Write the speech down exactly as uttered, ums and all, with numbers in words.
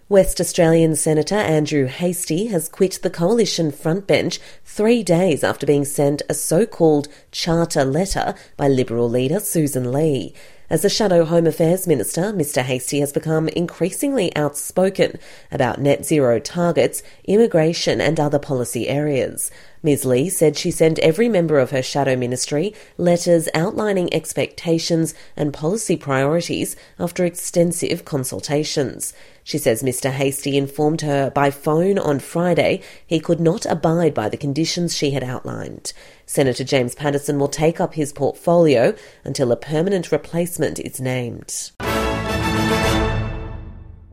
West Australian Senator Andrew Hastie has quit the Coalition frontbench three days after being sent a so-called charter letter by Liberal leader Susan Lee. As the Shadow Home Affairs Minister, Mr Hastie has become increasingly outspoken about net zero targets, immigration and other policy areas. Ms Lee said she sent every member of her shadow ministry letters outlining expectations and policy priorities after extensive consultations. She says Mr Hastie informed her by phone on Friday he could not abide by the conditions she had outlined. Senator James Paterson will take up his portfolio until a permanent replacement is named.